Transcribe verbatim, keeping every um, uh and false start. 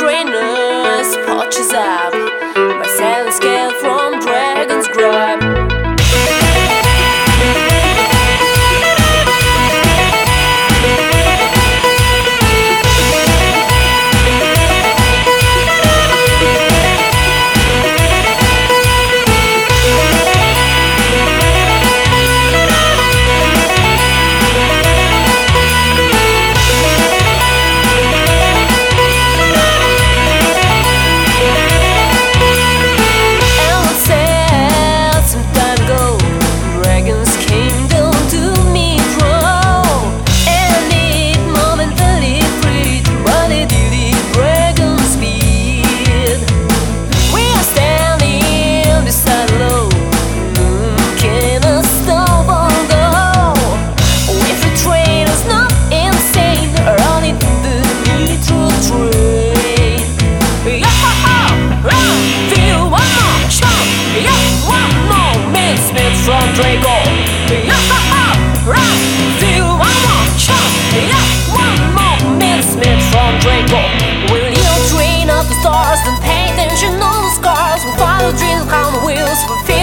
trainers, punches up. My silent scale from Dragon's Grab. From Draco, yeah, right. Feel one more chance, yeah, one more mincemeat from Draco. Will you train up the stars and pay attention on the scars? We'll follow dreams on the wheels. We'll